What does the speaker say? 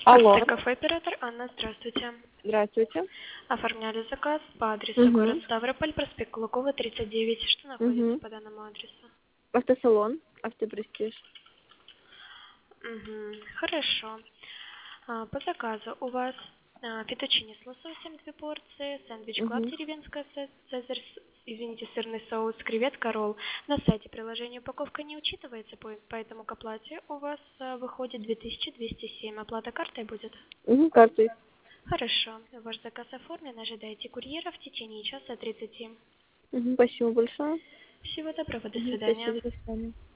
Алло, Автокафе «Оператор». Анна, здравствуйте. здравствуйте. Оформляли заказ по адресу Угу. город Ставрополь, проспект Кулакова, 39. Что находится Угу. по данному адресу? Автосалон, автопрестиж. Хорошо. По заказу у вас фетучини с лососем 2 порции, сэндвич клаб Угу. деревенская, цезарь, сырный соус, креветка, ролл. На сайте приложения упаковка не учитывается, поэтому к оплате у вас выходит 2207. Оплата картой будет? Угу, картой. Хорошо. Ваш заказ оформлен. Ожидайте курьера в течение часа 30. Угу, спасибо большое. Всего доброго. До Угу, свидания. спасибо, до свидания.